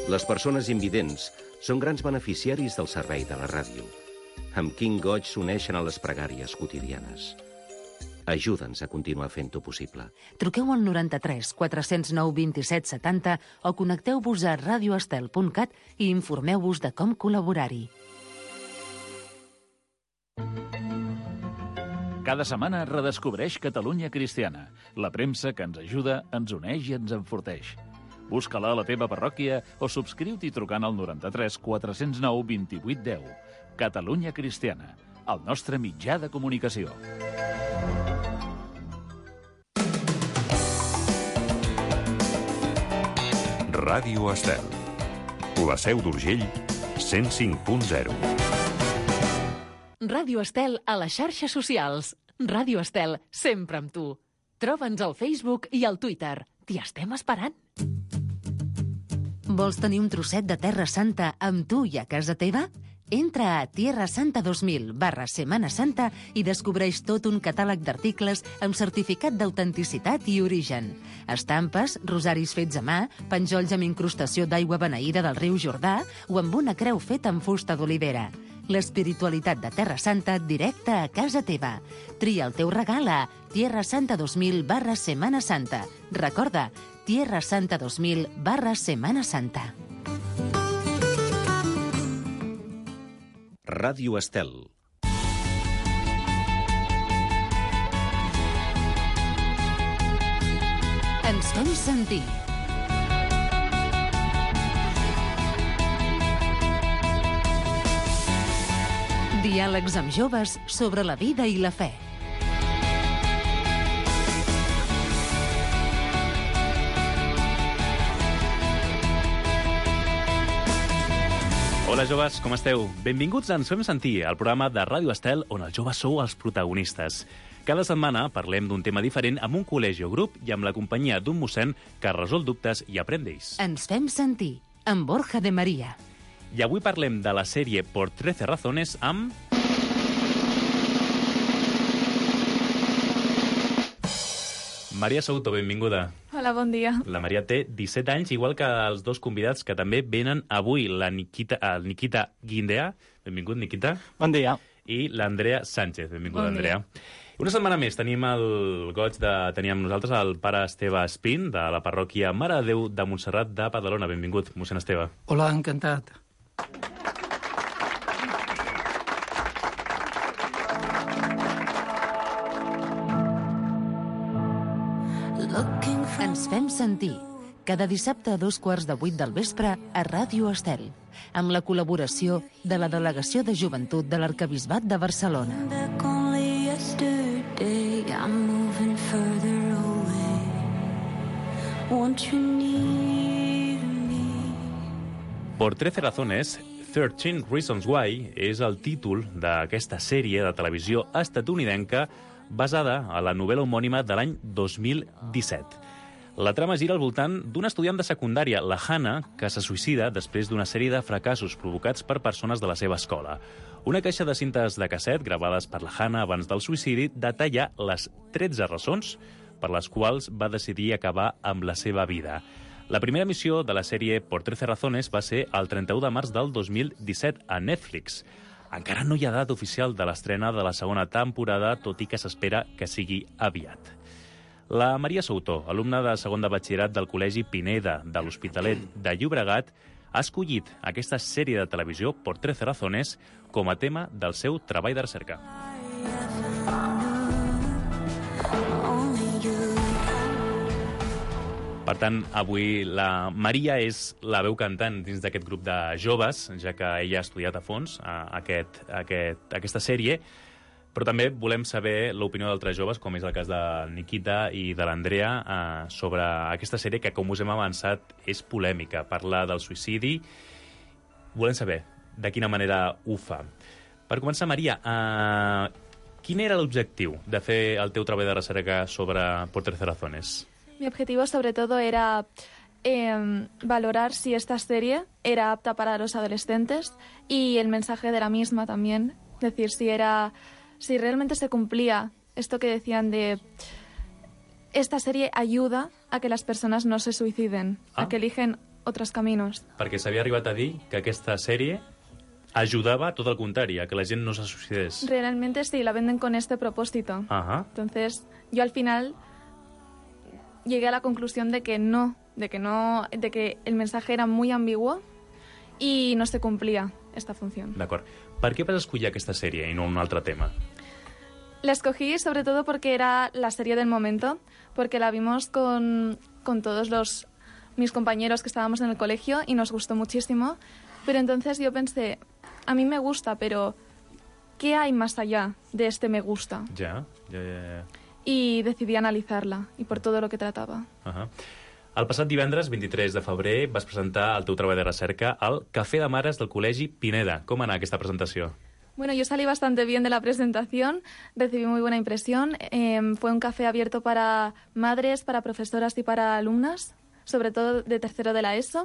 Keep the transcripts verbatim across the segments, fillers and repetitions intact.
Les persones invidents són grans beneficiaris del servei de la ràdio. Amb quin goig s'uneixen a les pregàries quotidianes. Ajuda'ns a continuar fent-ho possible. Truqueu al noranta-tres quatre zero nou vint-i-set setanta o connecteu-vos a radio estel punt cat i informeu-vos de com col·laborar-hi. Cada setmana redescobreix Catalunya Cristiana, la premsa que ens ajuda, ens uneix i ens enforteix. Busca-la a la teva parròquia o subscriu-t'hi trucant al noranta-tres quatre zero nou vint-i-vuit deu. Catalunya Cristiana, el nostre mitjà de comunicació. Ràdio Estel. La Seu d'Urgell, cent cinc punt zero. Ràdio Estel a les xarxes socials. Ràdio Estel, sempre amb tu. Troba'ns al Facebook i al Twitter. T'hi estem esperant. Vols tenir un trosset de Terra Santa amb tu i a casa teva? Entra a tierra santa dos mil barra Setmana Santa i descobreix tot un catàleg d'articles amb certificat d'autenticitat i origen. Estampes, rosaris fets a mà, penjolls amb incrustació d'aigua beneïda del riu Jordà o amb una creu feta amb fusta d'olivera. L'espiritualitat de Terra Santa directa a casa teva. Tria el teu regal a tierra santa dos mil barra Setmana Santa. Recorda, tierra santa dos mil barra Setmana Santa. Ràdio Estel. Ens fem sentir. Diàlegs amb joves sobre la vida i la fe. Hola, joves, com esteu? Benvinguts a Ens fem sentir, el programa de Ràdio Estel on els joves sou els protagonistes. Cada setmana parlem d'un tema diferent amb un col·legi o grup i amb la companyia d'un mossèn que resol dubtes i aprèn d'ells. Ens fem sentir, amb Borja de Maria. I avui parlem de la sèrie Por trece razones amb... Maria Souto, benvinguda. Hola, bon dia. La Maria té disset anys, igual que els dos convidats que també venen avui, la Nikita, el Nikita Guindea, benvingut, Nikita. Bon dia. I l'Andrea Sánchez, benvinguda, Bon Andrea. Una setmana més tenim el goig de tenir amb nosaltres el pare Esteve Espín, de la parròquia Mare de Déu de Montserrat de Badalona. Benvingut, mossèn Esteve. Hola, encantat. Ens fem sentir, cada dissabte a dos quarts de vuit del vespre a Ràdio Estel, amb la col·laboració de la Delegació de Joventut de l'Arquebisbat de Barcelona. Por trece razones, thirteen Reasons Why és el títol d'aquesta sèrie de televisió estatunidenca basada a la novel·la homònima de l'any dos mil disset. La trama gira al voltant d'un estudiant de secundària, la Hannah, que se suïcida després d'una sèrie de fracassos provocats per persones de la seva escola. Una caixa de cintes de casset gravades per la Hannah abans del suïcidi detalla les tretze raons per les quals va decidir acabar amb la seva vida. La primera emissió de la sèrie Por trece razones va ser el trenta-u de març del dos mil disset a Netflix. Encara no hi ha data oficial de l'estrena de la segona temporada, tot i que s'espera que sigui aviat. La Maria Souto, alumna de segon de batxillerat del Col·legi Pineda de l'Hospitalet de Llobregat, ha escollit aquesta sèrie de televisió Por trece razones com a tema del seu treball de recerca. Per tant, avui la Maria és la veu cantant dins d'aquest grup de joves, ja que ella ha estudiat a fons a aquest, a aquest, a aquesta sèrie, però també volem saber l'opinió d'altres joves, com és el cas de Nikita i de l'Andrea, eh, sobre aquesta sèrie que, com us hem avançat, és polèmica. Parla del suïcidi. Volem saber de quina manera ho fa. Per començar, Maria, eh, quin era l'objectiu de fer el teu treball de recerca sobre Por trece razones? Mi objetivo sobre todo era eh, valorar si esta serie era apta para los adolescentes y el mensaje de la misma también. Es decir, si era, si realmente se cumplía esto que decían de esta serie ayuda a que las personas no se suiciden, ah. a que eligen otros caminos. Perquè s'havia arribat a dir que aquesta sèrie ayudaba tot el contrari, a que la gent no se suïcidés. Realmente sí, la venden con este propósito. Ajá. Entonces, yo al final llegué a la conclusión de que no, de que no, de que el mensaje era muy ambiguo y no se cumplía esta función. D'acord. Per què vas escollir aquesta sèrie i no un altre tema? La escogí sobre todo porque era la serie del momento, porque la vimos con, con todos los mis compañeros que estábamos en el colegio y nos gustó muchísimo. Pero entonces yo pensé, a mí me gusta, pero ¿qué hay más allá de este me gusta? Ja, ja, ja. ja. Y decidí analizarla, y por todo lo que trataba. Uh -huh. El passat divendres, vint-i-tres de febrer, vas presentar el teu treball de recerca al Cafè de Mares del Col·legi Pineda. Com anà aquesta presentació? Bueno, yo salí bastante bien de la presentación, recibí muy buena impresión. Eh, fue un café abierto para madres, para profesoras y para alumnas, sobre todo de tercero de la ESO,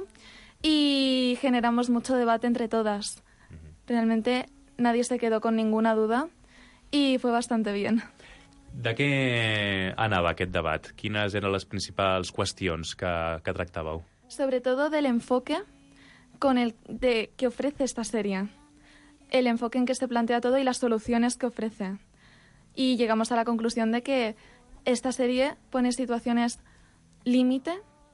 y generamos mucho debate entre todas. Realmente nadie se quedó con ninguna duda y fue bastante bien. De què anava aquest debat? Quines eren les principals qüestions que, que tractàveu? Sobre todo del enfoque con el de que ofrece esta serie. El enfoque en que se plantea todo y las soluciones que ofrece. Y llegamos a la conclusión de que esta serie pone situaciones límite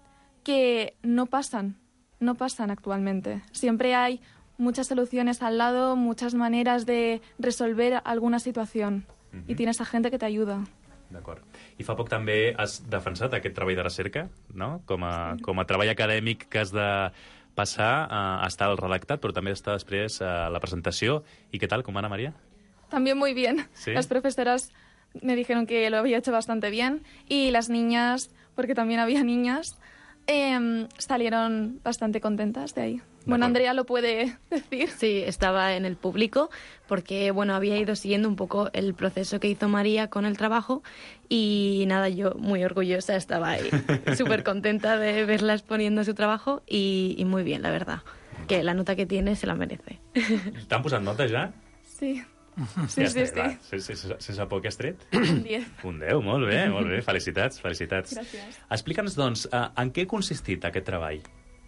que no pasan, no pasan actualmente. Siempre hay muchas soluciones al lado, muchas maneras de resolver alguna situación. Uh-huh. I tienes a gent que t'ajuda. D'acord. I fa poc també has defensat aquest treball de recerca, no? Com a, sí. com a treball acadèmic que has de passar a estar al redactat, però també està després a la presentació. I què tal? Com va anar, Maria? También muy bien. ¿Sí? Las profesoras me dijeron que lo había hecho bastante bien y las niñas, porque también había niñas, eh, salieron bastante contentas de ahí. Bueno, Andrea lo puede decir. Sí, estaba en el público porque, bueno, había ido siguiendo un poco el proceso que hizo María con el trabajo y nada, yo muy orgullosa estaba ahí, súper contenta de verla exponiendo su trabajo y, y muy bien, la verdad, que la nota que tiene se la merece. T'han posat notes ja? Sí. Sí, sí, sí. Sense, sense por que has tret? Un diez. Un deu, molt bé, molt bé. Felicitats, felicitats. Gràcies. Explica'ns, doncs, en què ha consistit aquest treball?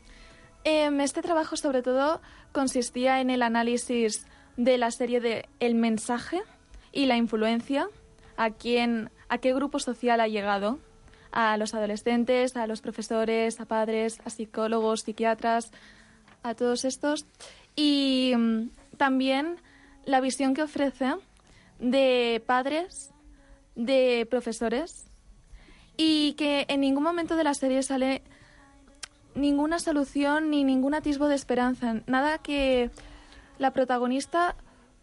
Este trabajo, sobre todo, consistía en el análisis de la serie de el mensaje y la influencia, a quién, a qué grupo social ha llegado, a los adolescentes, a los profesores, a padres, a psicólogos, psiquiatras, a todos estos. Y um, también la visión que ofrece de padres, de profesores, y que en ningún momento de la serie sale ninguna solución ni ningún atisbo de esperanza. Nada que la protagonista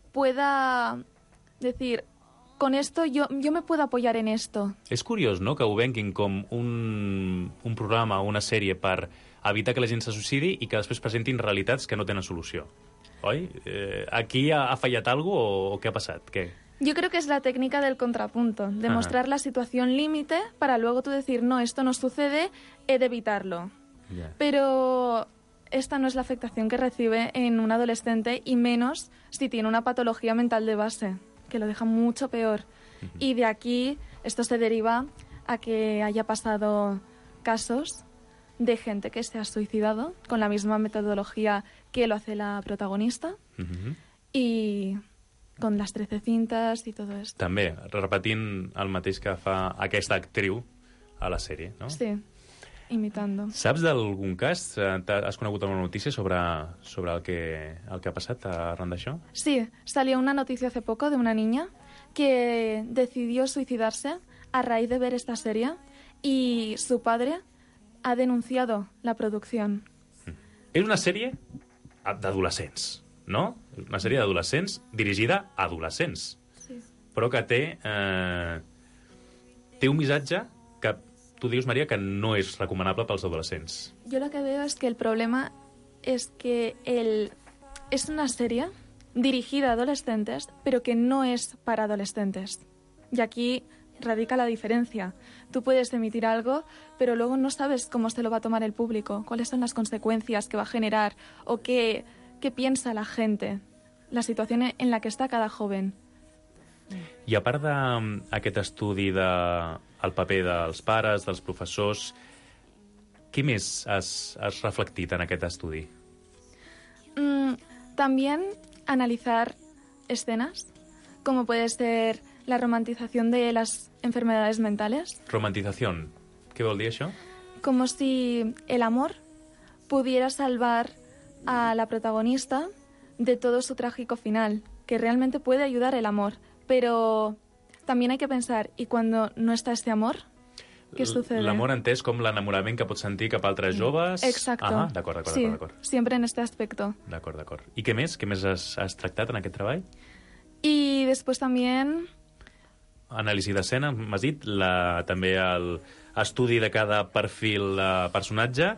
pueda decir, con esto yo, yo me puedo apoyar en esto. És curiós, no?, que ho venguin com un, un programa o una sèrie per evitar que la gent se suïcidi i que després presentin realitats que no tenen solució. Oi? Eh, aquí ha, ha fallat algo o, o què ha passat? Què? Yo creo que es la técnica del contrapunto, de mostrar la situación límite para luego tú decir, no, esto no sucede, he de evitarlo. Yeah. Pero esta no es la afectación que recibe en un adolescente y menos si tiene una patología mental de base, que lo deja mucho peor. Uh-huh. Y de aquí esto se deriva a que haya pasado casos de gente que se ha suicidado con la misma metodología que lo hace la protagonista uh-huh. y con las trece cintas y todo esto. També, repetint el mateix que fa aquesta actriu a la sèrie, no? Sí. Imitando. Saps d'algún cas? Has conegut alguna notícia sobre, sobre el, que, el que ha passat arran d'això? Sí, salió una noticia hace poco de una niña que decidió suicidarse a raíz de ver esta serie y su padre ha denunciado la producción. És una sèrie d'adolescents, no? Una sèrie d'adolescents dirigida a adolescents, sí. Però que té, eh, té un missatge que tú dius, María, que no es recomanable para los adolescentes. Yo lo que veo es que el problema es que el... es una serie dirigida a adolescentes, pero que no es para adolescentes. Y aquí radica la diferencia. Tú puedes emitir algo, pero luego no sabes cómo se lo va a tomar el público, cuáles son las consecuencias que va a generar o qué, qué piensa la gente, la situación en la que está cada joven. I a part d'aquest estudi de el paper dels pares, dels professors, Què més has, has reflectit en aquest estudi? Mm, también analizar escenas, como puede ser la romantización de las enfermedades mentales. Romantización. Què vol dir això? Como si el amor pudiera salvar a la protagonista de todo su trágico final, que realmente puede ayudar el amor, pero también hay que pensar, ¿y cuando no está este amor? ¿Qué sucede? L'amor entès com l'enamorament que pots sentir cap a altres joves... Exacto. Ah, d'acord, d'acord, sí, d'acord. siempre en este aspecto. D'acord, d'acord. I què més? Què més has, has tractat en aquest treball? Y después también... Anàlisi d'escena, m'has dit, la, també l'estudi de cada perfil de personatge,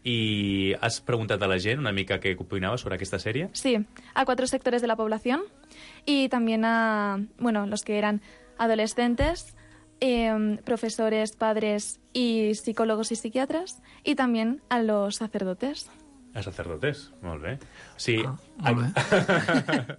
i has preguntat a la gent una mica què opinava sobre aquesta sèrie? Sí, a cuatro sectores de la población y también a, bueno, los que eran adolescentes, eh, profesores, padres y psicólogos y psiquiatras, y también a los sacerdotes. A sacerdotes, molt bé. Sí, ah, molt bé.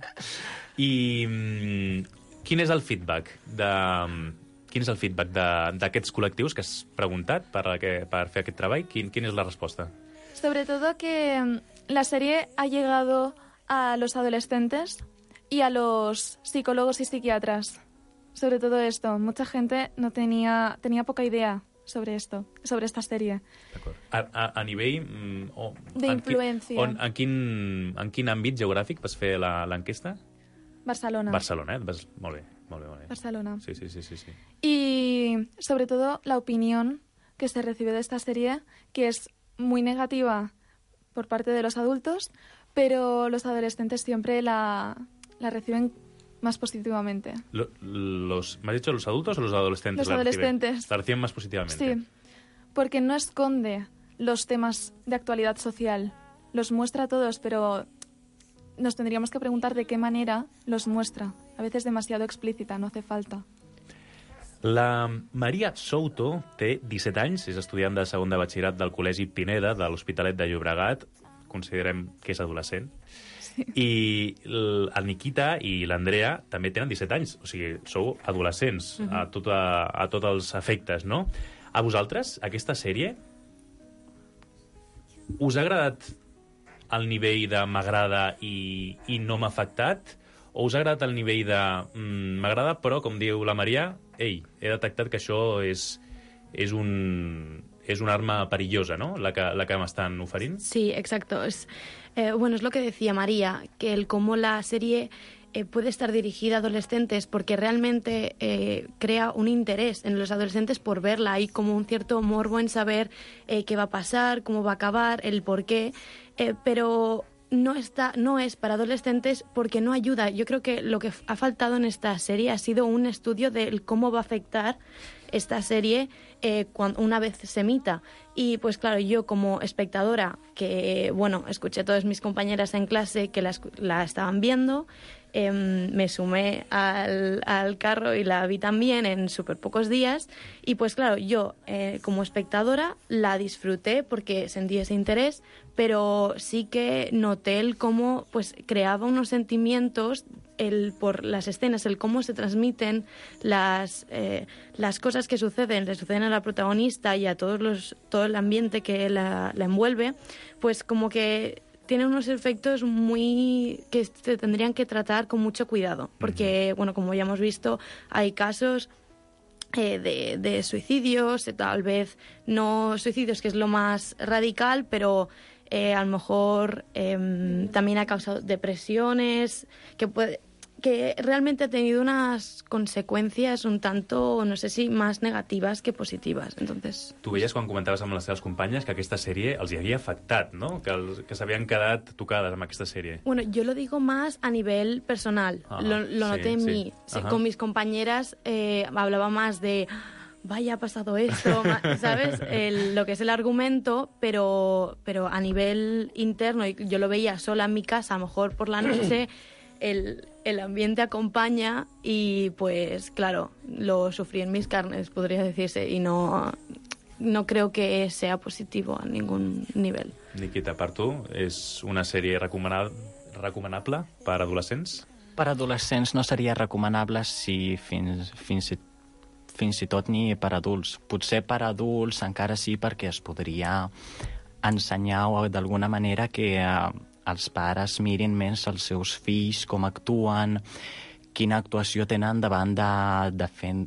I mm, quin és el feedback de... Quin és el feedback d'aquests col·lectius que has preguntat per, que, per fer aquest treball? Quin, quina és la resposta? Sobre todo que la serie ha llegado a los adolescentes y a los psicólogos y psiquiatras. Sobre todo esto, mucha gente no tenía, tenía poca idea sobre esto, sobre esta serie. D'acord. A, a, a nivell... Mm, oh, d'influència. En, en, quin, en quin àmbit geogràfic vas fer l'enquesta? Barcelona. Barcelona, eh? Vas, molt bé, molt bé, molt bé. Barcelona. Sí, sí, sí, sí, sí. Y sobre todo la opinión que se recibe de esta serie, que es muy negativa por parte de los adultos, pero los adolescentes siempre la, la reciben más positivamente. Lo, los, ¿Me has dicho los adultos o los adolescentes? Los la adolescentes. Reciben, la reciben más positivamente. Sí, porque no esconde los temas de actualidad social. Los muestra a todos, pero nos tendríamos que preguntar de qué manera los muestra. A veces demasiado explícita, no hace falta. La Maria Souto té disset anys, és estudiant de segon de batxillerat del Col·legi Pineda de l'Hospitalet de Llobregat, considerem que és adolescent, sí. I el Nikita i l'Andrea també tenen disset anys, o sigui, sou adolescents uh-huh. a, tot a, a tots els efectes, no? A vosaltres, aquesta sèrie, us ha agradat el nivell de m'agrada i, i no m'ha afectat? O us ha agradat el nivell de mm, m'agrada, però, com diu la Maria, ei, he detectat que això és, és, un, és una arma perillosa, ¿no?, la que, la que m'estan oferint? Sí, exacto. Es, eh, bueno, es lo que decía María, que el cómo la serie eh, puede estar dirigida a adolescentes porque realmente eh, crea un interés en los adolescentes por verla. Hay como un cierto morbo en saber eh, qué va a pasar, cómo va a acabar, el por qué, eh, pero... No, está, no es para adolescentes porque no ayuda. Yo creo que lo que ha faltado en esta serie ha sido un estudio de cómo va a afectar esta serie eh, cuando, una vez se emita. Y pues claro, yo como espectadora, que bueno, escuché a todas mis compañeras en clase que la, la estaban viendo, eh, me sumé al, al carro y la vi también en súper pocos días. Y pues claro, yo eh, como espectadora la disfruté porque sentí ese interés, pero sí que noté el cómo pues creaba unos sentimientos el por las escenas, el cómo se transmiten las, eh, las cosas que suceden, le suceden a la protagonista y a todos los, todo el ambiente que la, la envuelve, pues como que tiene unos efectos muy que se tendrían que tratar con mucho cuidado, porque, bueno, como ya hemos visto, hay casos eh, de, de suicidios, tal vez no suicidios, que es lo más radical, pero eh, a lo mejor eh, también ha causado depresiones, que puede... que realmente ha tenido unas conseqüències un tanto, no sé si, más negativas que positivas. Entonces... Tu veies quan comentaves amb les teves companyes que aquesta sèrie els hi havia afectat, ¿no? Que, els, que s'havien quedat tocades amb aquesta sèrie. Bueno, yo lo digo más a nivel personal. Ah, lo, lo noté sí, en mí. Sí. Con mis compañeras eh, hablaba más de... vaya, ha pasado esto, ¿sabes? El, lo que es el argumento, pero, pero a nivel interno, y yo lo veía sola en mi casa, a lo mejor por la noche... El, el ambiente acompaña y pues claro, lo sufrí en mis carnes, podría decirse, y no, no creo que sea positivo a ningún nivel. Nikita, per tu, és una sèrie recomanable, recomanable per adolescents? Per adolescents no seria recomanable si fins, fins, fins i tot ni per adults. Potser per adults encara sí, perquè es podria ensenyar o d'alguna manera que eh, els pares mirin més els seus fills, com actuen, quina actuació tenen davant de, de fent,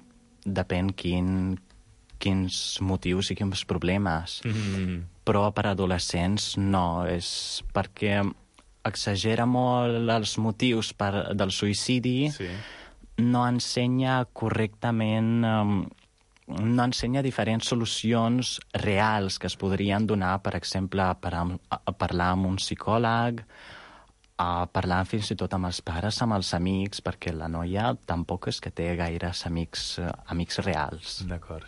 depèn quin, quins motius i quins problemes. Mm-hmm. Però per adolescents no, és perquè exagera molt els motius per, del suïcidi, sí. No ensenya correctament, um, no ensenya diferents solucions reals que es podrien donar, per exemple, per a, a parlar amb un psicòleg, a parlar fins i tot amb els pares, amb els amics, perquè la noia tampoc és que té gaires amics, uh, amics reals. D'acord.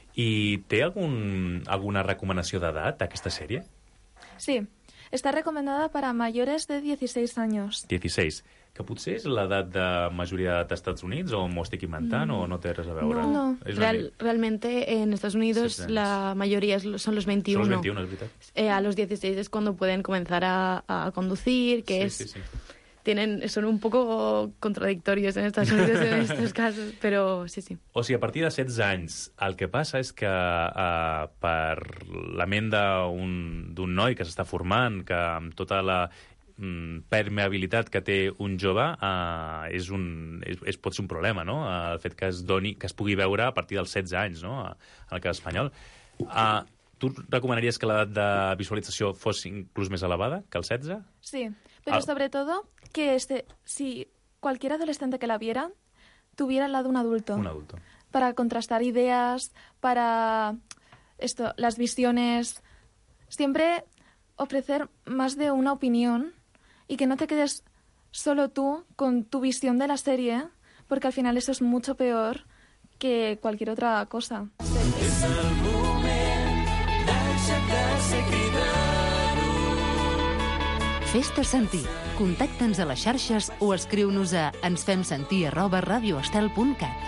I té algun, alguna recomanació d'edat, aquesta sèrie? Sí, está recomendada para mayores de dieciséis años. dieciséis. Que potser és l'edat de majoria dels Estats Units, o m'ho estic inventant, mm. o no té res a veure? No, no. Real, realmente en Estados Unidos la mayoría son los veintiuno. Son los veintiuno, es verdad. Eh, a los dieciséis es cuando pueden comenzar a, a conducir, que sí, es... Sí, sí. Tienen, son un poco contradictorios en Estados Unidos en estos casos, però sí, sí. O sigui, a partir de setze anys, el que passa és que uh, per la ment d'un noi que s'està formant, que amb tota la mm, permeabilitat que té un jove, uh, és un, és, és, pot ser un problema, no? Uh, el fet que es, doni, que es pugui veure a partir dels setze anys, no? En el cas espanyol. Uh, tu recomanaries que l'edat de visualització fos inclús més elevada que el setze? Sí, pero ah. sobre todo que este, si cualquier adolescente que la viera tuviera la de un adulto. Un adulto. Para contrastar ideas, para esto, las visiones. Siempre ofrecer más de una opinión y que no te quedes solo tú con tu visión de la serie, porque al final eso es mucho peor que cualquier otra cosa. És el moment d'aixecar-se i cridar-ho. Fes-te sentir. Contacta'ns a les xarxes o escriu-nos a ensfemsentir arroba radioestel punt cat.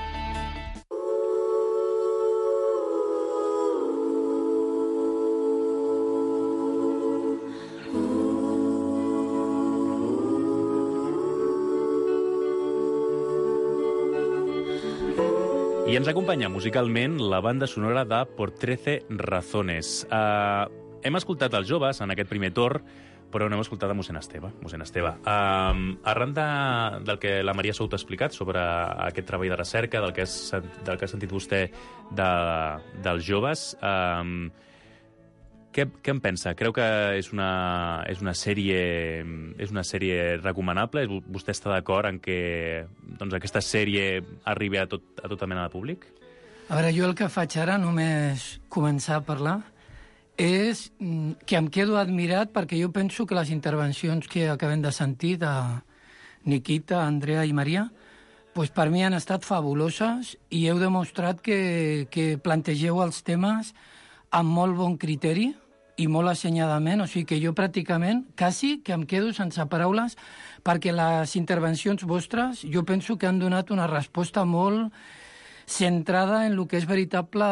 I ens acompanya musicalment la banda sonora de Por trece razones. Uh, hem escoltat els joves en aquest primer torn, però no hem escoltat a mossèn Esteve. Mossèn Esteve, uh, arran de, del que la Maria Souto ha explicat sobre aquest treball de recerca, del que, has, del que ha sentit vostè de, dels joves, uh, què, què en pensa? Creu que és una, és una sèrie és una sèrie recomanable? Vostè està d'acord en que doncs, aquesta sèrie arribi a, tot, a tota mena de públic? A veure, jo el que faig ara, només començar a parlar, és que em quedo admirat perquè jo penso que les intervencions que acabem de sentir de Nikita, Andrea i Maria, pues per mi han estat fabuloses i heu demostrat que, que plantegeu els temes amb molt bon criteri i molt assenyadament, o sigui que jo pràcticament quasi que em quedo sense paraules perquè les intervencions vostres jo penso que han donat una resposta molt centrada en el que és veritable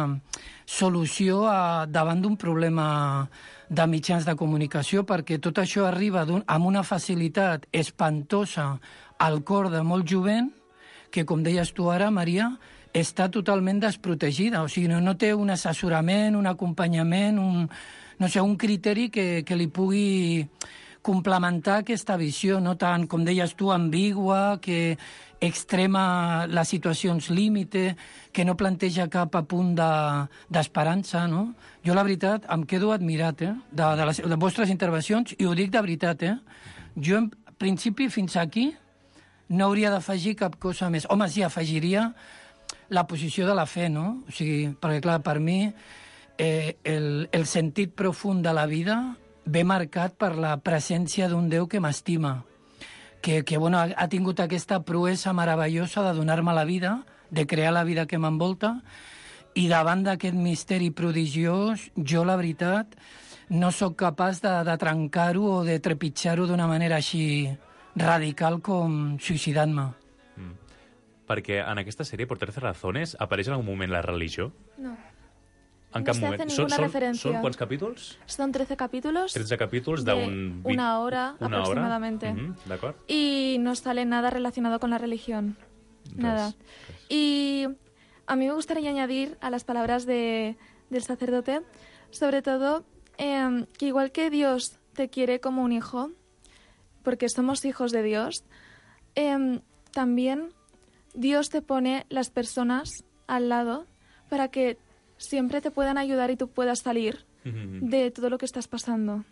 solució a, davant d'un problema de mitjans de comunicació, perquè tot això arriba amb una facilitat espantosa al cor de molt jovent, que, com deies tu ara, Maria, està totalment desprotegida. O sigui, no, no té un assessorament, un acompanyament, un, no sé, un criteri que, que li pugui complementar aquesta visió, no tant, com deies tu, ambigua, que extrema les situacions límite, que no planteja cap apunt d'esperança, no? Jo, la veritat, em quedo admirat eh, de, de les de vostres intervencions, i ho dic de veritat, eh? Jo, en principi, fins aquí, no hauria d'afegir cap cosa més. Home, sí, afegiria la posició de la fe, no? O sigui, perquè, clar, per mi, eh, el, el sentit profund de la vida ve marcat per la presència d'un Déu que m'estima, que, que bueno, ha, ha tingut aquesta proesa meravellosa de donar-me la vida, de crear la vida que m'envolta, i davant d'aquest misteri prodigiós, jo, la veritat, no sóc capaç de, de trencar-ho o de trepitjar-ho d'una manera així radical com suïcidant-me. Mm. Perquè en aquesta sèrie, Por trece razones, apareix en algun moment la religió? No. En no cap se moment. hace ninguna ¿Son, referencia. ¿Son cuántos capítulos? Son trece capítulos. trece capítulos de, de un... una hora una aproximadamente. Hora. Mm-hmm, d'acord. Y no sale nada relacionado con la religión. Res, nada. Res. Y a mí me gustaría añadir a las palabras de, del sacerdote, sobre todo, eh, que igual que Dios te quiere como un hijo, porque somos hijos de Dios, eh, también Dios te pone las personas al lado para que siempre te puedan ayudar y tú puedas salir de todo lo que estás pasando.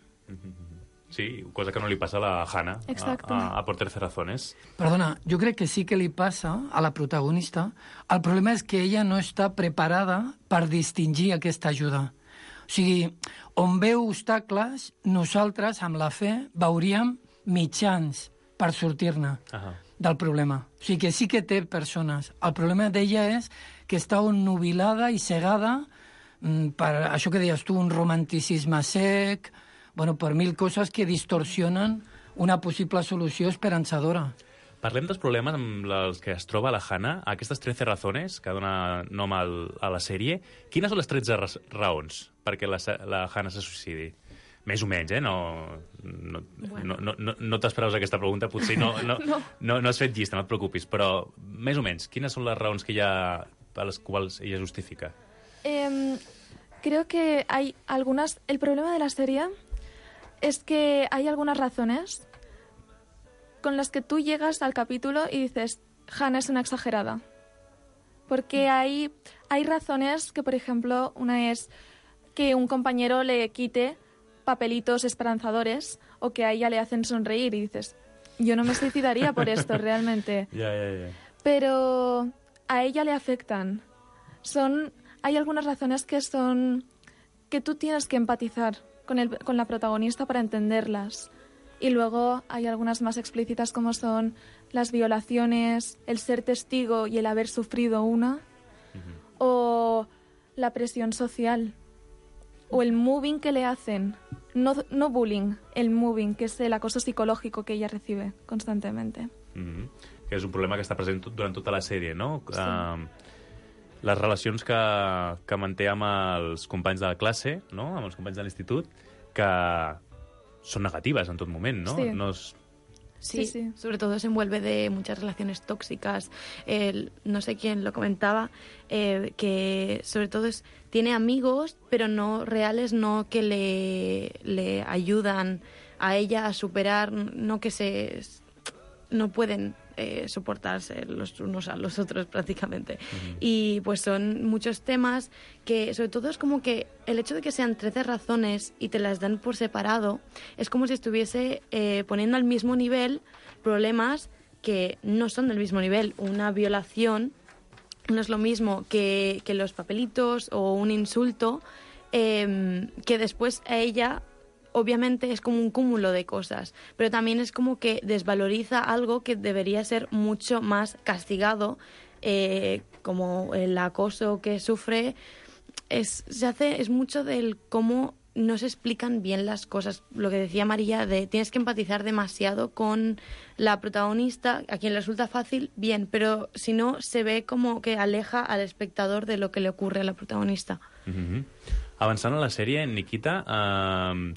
Sí, cosa que no li passa a la Hannah, Exacto. a, a, a Por Tercer Razones. Perdona, jo crec que sí que li passa a la protagonista. El problema és que ella no està preparada per distingir aquesta ajuda. O sigui, on veu obstacles, nosaltres, amb la fe, veuríem mitjans per sortir-ne Ahà. del problema. O sigui que sí que té persones. El problema d'ella és que està onnubilada i cegada mm, per això que deies tu, un romanticisme sec, bueno, per mil coses que distorsionen una possible solució esperançadora. Parlem dels problemes amb els que es troba la Hannah, aquestes tretze razones que dona nom al, a la sèrie. Quines són les tretze ra raons perquè la, la Hannah se suïcidi? Més o menys, eh? No, no, bueno. no, no, no t'esperaves aquesta pregunta, potser no, no, no. No, no has fet llista, no et preocupis, però més o menys, quines són les raons que hi ha a les quals ella justifica? Eh, creo que hay algunas... El problema de la serie es que hay algunas razones con las que tú llegas al capítulo y dices, Hannah es una exagerada. Porque hay, hay razones que, por ejemplo, una es que un compañero le quite papelitos esperanzadores o que a ella le hacen sonreír y dices, yo no me suicidaría por esto realmente. Ya, ya, ya. Pero a ella le afectan. Son, hay algunas razones que son que tú tienes que empatizar con, el, con la protagonista para entenderlas. Y luego hay algunas más explícitas como son las violaciones, el ser testigo y el haber sufrido una, uh-huh. o la presión social, o el moving que le hacen. No, no bullying, el moving, que es el acoso psicológico que ella recibe constantemente. Uh-huh. Que és un problema que està present durant tota la sèrie, no? Sí. Uh, les relacions que, que manté amb els companys de la classe, no? Amb els companys de l'institut, que son negativas en todo momento, ¿no? Sí. Nos... Sí, sí, sí, sobre todo se envuelve de muchas relaciones tóxicas. El, no sé quién lo comentaba, eh, que sobre todo es, tiene amigos, pero no reales, no que le, le ayudan a ella a superar, no que se... no pueden eh, soportarse los unos a los otros prácticamente. Uh-huh. Y pues son muchos temas que sobre todo es como que el hecho de que sean trece razones y te las dan por separado es como si estuviese eh, poniendo al mismo nivel problemas que no son del mismo nivel. Una violación no es lo mismo que, que los papelitos o un insulto, eh, que después a ella... obviamente es como un cúmulo de cosas, pero también es como que desvaloriza algo que debería ser mucho más castigado, eh, como el acoso que sufre. Es, se hace, es mucho del cómo no se explican bien las cosas. Lo que decía María, de tienes que empatizar demasiado con la protagonista, a quien le resulta fácil, bien, pero si no, se ve como que aleja al espectador de lo que le ocurre a la protagonista. Mm-hmm. Avançant a la sèrie, Nikita, eh,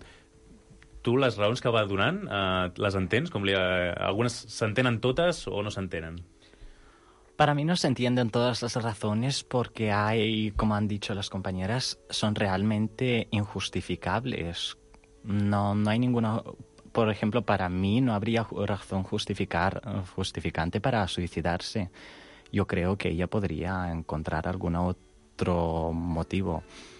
tu les raons que va donant, eh, les entens? Com li, eh, algunes s'entenen totes o no s'entenen? Para mí no se entienden todas las razones porque hay, como han dicho las compañeras, son realmente injustificables. No, no hay ninguna... Por ejemplo, para mí no habría razón justificar, justificante para suicidarse. Yo creo que ella podría encontrar algún otro motivo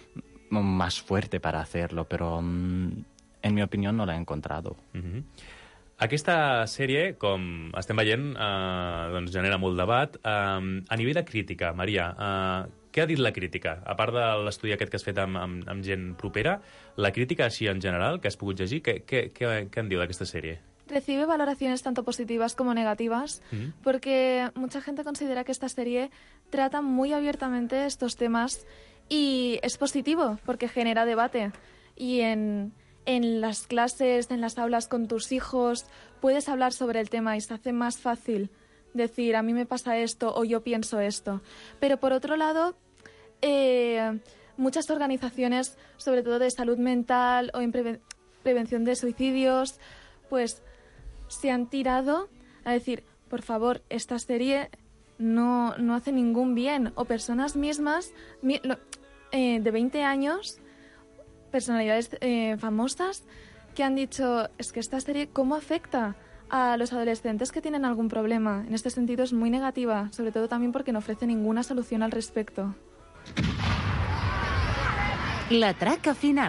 más fuerte para hacerlo, pero en mi opinió no l'he encontrado. Mm-hmm. Aquesta sèrie, com estem veient, eh, doncs genera molt debat. Eh, a nivell de crítica, Maria, eh, què ha dit la crítica? A part de l'estudi aquest que has fet amb, amb, amb gent propera, la crítica així en general, que has pogut llegir, què, què, què, què en diu d'aquesta sèrie? Recibe valoraciones tanto positivas como negativas, mm-hmm. porque mucha gente considera que esta serie trata muy abiertamente estos temas y es positivo porque genera debate. Y en, en las clases, en las aulas con tus hijos, puedes hablar sobre el tema y se hace más fácil decir, a mí me pasa esto o yo pienso esto. Pero por otro lado, eh, muchas organizaciones, sobre todo de salud mental o en preve- prevención de suicidios, pues se han tirado a decir, por favor, esta serie no, no hace ningún bien. O personas mismas mi, lo, eh, de veinte años, personalidades eh, famosas, que han dicho, es que esta serie, ¿cómo afecta a los adolescentes que tienen algún problema? En este sentido es muy negativa, sobre todo también porque no ofrece ninguna solución al respecto. La traca final.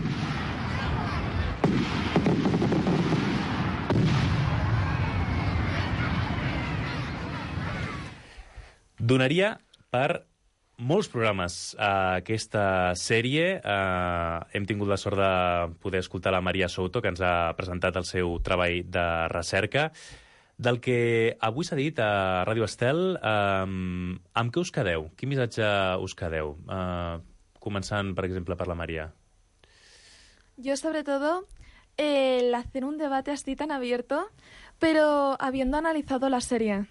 Donaria per molts programes a aquesta sèrie. Uh, hem tingut la sort de poder escoltar la Maria Souto, que ens ha presentat el seu treball de recerca. Del que avui s'ha dit a Ràdio Estel, um, amb què us quedeu? Quin missatge us quedeu? Uh, començant, per exemple, per la Maria. Yo, sobre todo, el hacer un debate así tan abierto, pero habiendo analizado la serie.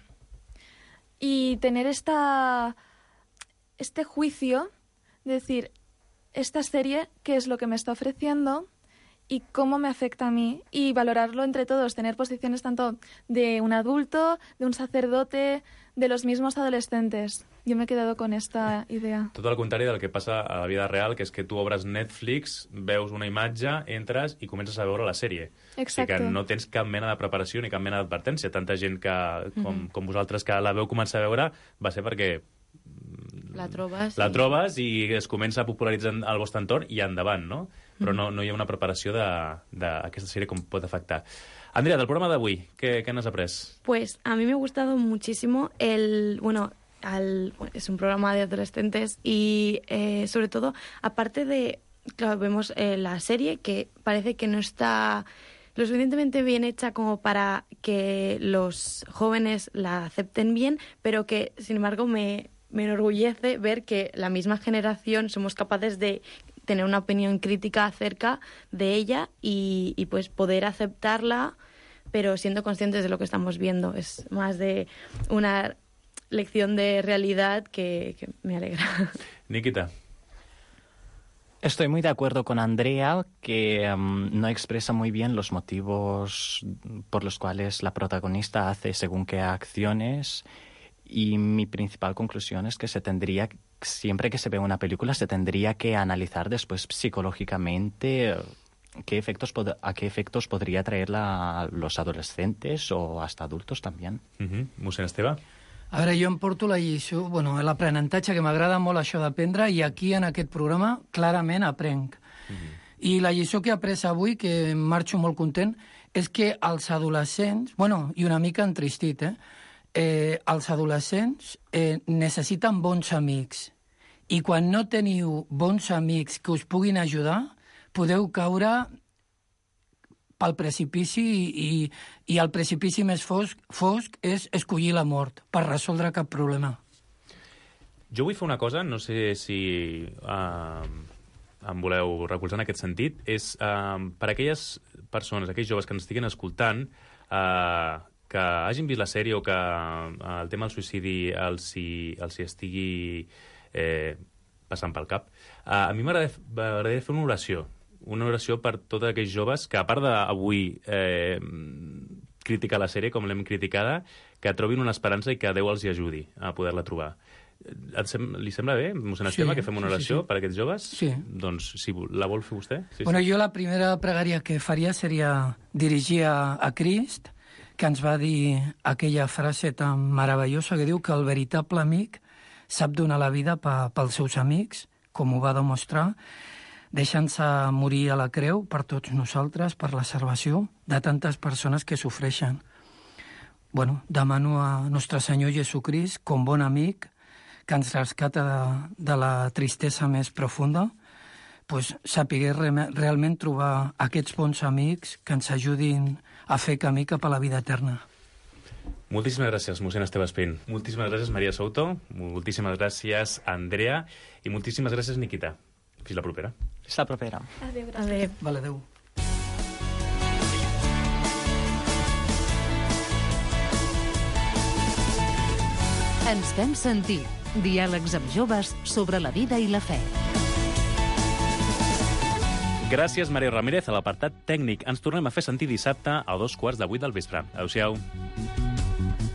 Y tener esta, este juicio de decir, esta serie, ¿qué es lo que me está ofreciendo y cómo me afecta a mí? Y valorarlo entre todos, tener posiciones tanto de un adulto, de un sacerdote, de los mismos adolescentes. Jo m'he quedat con esta idea. Tot el contrari del que passa a la vida real, que és que tu obres Netflix, veus una imatge, entres i comences a veure la sèrie. Exacte. O sigui que no tens cap mena de preparació ni cap mena d'advertència. Tanta gent que, com, mm-hmm. com vosaltres que la veu començar a veure va ser perquè la trobes, la i... trobes i es comença a popularitzar al vostre entorn i endavant, no? Però no, no hi ha una preparació d'aquesta sèrie com pot afectar. Andrea, del programa d'avui, ¿qué, qué nos has après? Pues a mí me ha gustado muchísimo el... Bueno, al, es un programa de adolescentes y eh, sobre todo, aparte de... Claro, vemos eh, la serie que parece que no está lo suficientemente bien hecha como para que los jóvenes la acepten bien, pero que, sin embargo, me, me enorgullece ver que la misma generación somos capaces de tener una opinión crítica acerca de ella y, y pues poder aceptarla, pero siendo conscientes de lo que estamos viendo. Es más de una lección de realidad que, que me alegra. Nikita. Estoy muy de acuerdo con Andrea, que um, no expresa muy bien los motivos por los cuales la protagonista hace según qué acciones, y mi principal conclusión es que se tendría, siempre que se ve una película, se tendría que analizar después psicológicamente qué efectos pod- a qué efectos podría traerla a los adolescentes o hasta adultos también. Uh-huh. Mossèn Esteve? A veure, jo em porto la lliçó, bueno, l'aprenentatge, que m'agrada molt això d'aprendre, i aquí en aquest programa clarament aprenc. Mm-hmm. I la lliçó que he après avui, que marxo molt content, és que els adolescents, bueno, i una mica entristit, eh? eh els adolescents eh, necessiten bons amics. I quan no teniu bons amics que us puguin ajudar, podeu caure pel precipici i, i, i el precipici més fosc, fosc és escollir la mort per resoldre cap problema. Jo vull fer una cosa, no sé si uh, em voleu recolzar en aquest sentit, és uh, per aquelles persones, aquells joves que ens estiguen escoltant, uh, que hagin vist la sèrie o que uh, el tema del suïcidi els hi, els hi estigui eh, passant pel cap, uh, a mi m'agradaria fer una oració, una oració per tots aquells joves que, a part d'avui eh, criticar la sèrie com l'hem criticada, que trobin una esperança i que Déu els hi ajudi a poder-la trobar. Et sem li sembla bé, mossèn Esteve, sí, que fem una oració sí, sí, sí. per a aquests joves? Sí. Doncs, si la vol fer vostè? Sí, bueno, sí. Jo la primera pregària que faria seria dirigir a, a Crist, que ens va dir aquella frase tan meravellosa que diu que el veritable amic sap donar la vida pa, pels seus amics, com ho va demostrar, deixant-se morir a la creu per tots nosaltres, per la salvació de tantes persones que sofreixen. Bueno, demano a Nostre Senyor Jesucrist, com bon amic, que ens rescata de, de la tristesa més profunda, pues, sapiguer re realment trobar aquests bons amics que ens ajudin a fer camí cap a la vida eterna. Moltíssimes gràcies, mossèn Esteve Espín. Moltíssimes gràcies, Maria Souto. Moltíssimes gràcies, Andrea. I moltíssimes gràcies, Nikita. Fins la propera. Fins la propera. Adéu, gràcies. Adéu. Vale, adéu. Ens fem sentir. Diàlegs amb joves sobre la vida i la fe. Gràcies, Mario Ramírez, a l'apartat tècnic. Ens tornem a fer sentir dissabte a dos quarts de vuit del vespre. Adéu-siau.